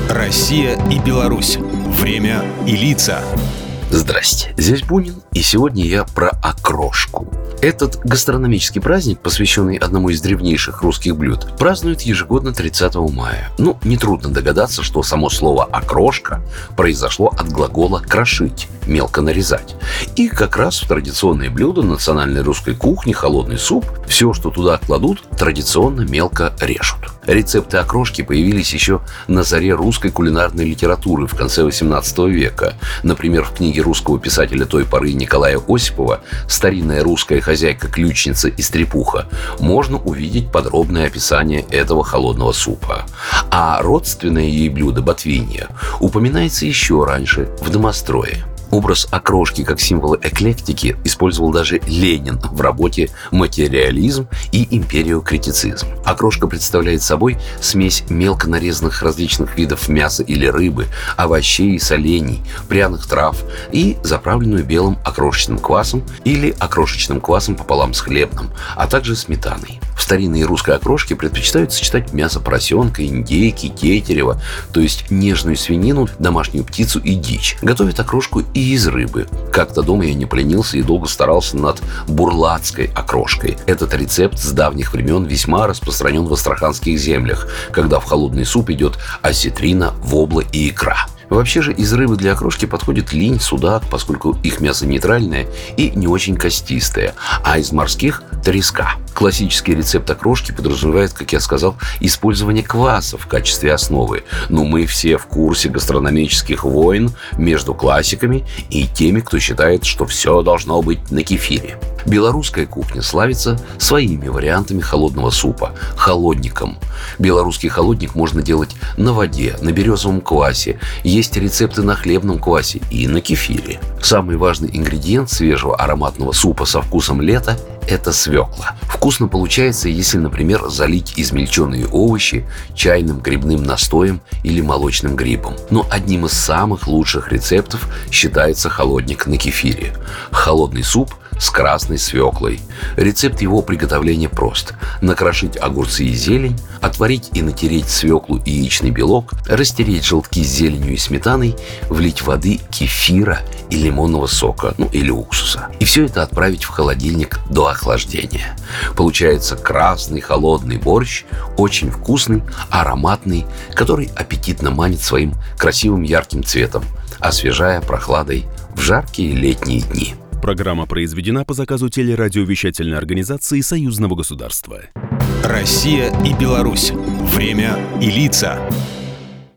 Россия и Беларусь. Время и лица. Здрасте, здесь Бунин, и сегодня я про окрошку. Этот гастрономический праздник, посвященный одному из древнейших русских блюд, празднуют ежегодно 30 мая. Нетрудно догадаться, что само слово «окрошка» произошло от глагола «крошить», мелко нарезать. И как раз в традиционное блюдо национальной русской кухни, холодный суп, все, что туда кладут, традиционно мелко режут. Рецепты окрошки появились еще на заре русской кулинарной литературы в конце XVIII века. Например, в книге русского писателя той поры Николая Осипова «Старинная русская хозяйка-ключница и стрепуха» можно увидеть подробное описание этого холодного супа. А родственное ей блюдо ботвинья упоминается еще раньше, в «Домострое». Образ окрошки как символа эклектики использовал даже Ленин в работе «Материализм и империокритицизм». Окрошка представляет собой смесь мелко нарезанных различных видов мяса или рыбы, овощей, солений, пряных трав и заправленную белым окрошечным квасом или окрошечным квасом пополам с хлебным, а также сметаной. В старинной русской окрошке предпочитают сочетать мясо поросенка, индейки, тетерева, то есть нежную свинину, домашнюю птицу и дичь. Готовят окрошку и из рыбы. Как-то дома я не поленился и долго старался над бурлацкой окрошкой. Этот рецепт с давних времен весьма распространен в астраханских землях, когда в холодный суп идет осетрина, вобла и икра. Вообще же из рыбы для окрошки подходит линь, судак, поскольку их мясо нейтральное и не очень костистое, а из морских – треска. Классический рецепт окрошки подразумевает, как я сказал, использование кваса в качестве основы. Но мы все в курсе гастрономических войн между классиками и теми, кто считает, что все должно быть на кефире. Белорусская кухня славится своими вариантами холодного супа – холодником. Белорусский холодник можно делать на воде, на березовом квасе. Есть рецепты на хлебном квасе и на кефире. Самый важный ингредиент свежего ароматного супа со вкусом лета – это свекла. Вкусно получается, если, например, залить измельченные овощи чайным грибным настоем или молочным грибом. Но одним из самых лучших рецептов считается холодник на кефире. Холодный суп с красной свеклой. Рецепт его приготовления прост. Накрошить огурцы и зелень, отварить и натереть свеклу и яичный белок, растереть желтки с зеленью и сметаной, влить воды, кефира и лимонного сока, или уксуса. И все это отправить в холодильник до охлаждения. Получается красный холодный борщ, очень вкусный, ароматный, который аппетитно манит своим красивым ярким цветом, освежая прохладой в жаркие летние дни. Программа произведена по заказу телерадиовещательной организации Союзного государства. Россия и Беларусь. Время и лица.